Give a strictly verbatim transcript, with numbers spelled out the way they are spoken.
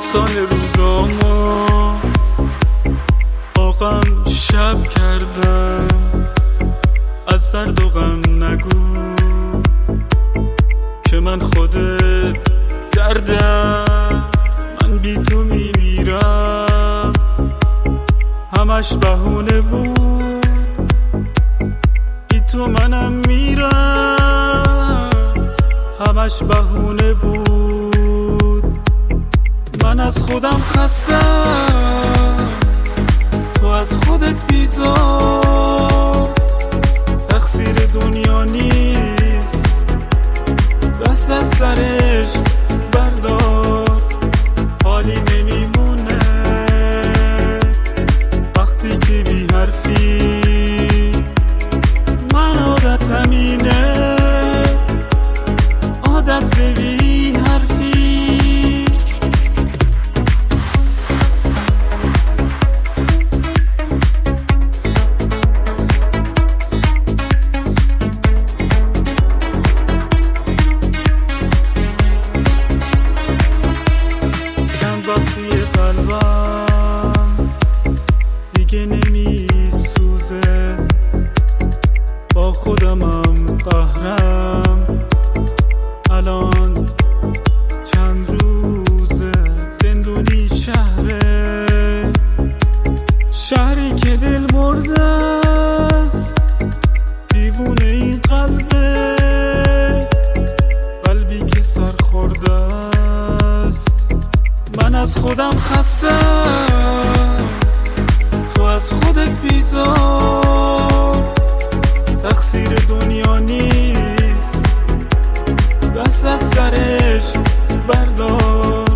سال روزامو با غم شب کردم، از درد و غم نگو که من خودت دردم. من بی تو میمیرم، همش بهونه بود، بی تو منم میرم، همش بهونه بود. من از خودم خستم، تو از خودت بیزار، تقصیر دنیا نیست، بس از سرش بردار. حالی نمیمونه وقتی که بی حرفی، من عادتم اینه، عادت به بی حرفی. وقتی قلبم دیگه نمی سوزه، با خودمم قهرم، الان چند روزه زندونی شهره، شهری که دل مرده است، دیوونه این قلبه، قلبی که سر خورده است. من از خودم خستم، تو از خودت بیزار، تقصیر دنیا نیست، دست از سرش بردار.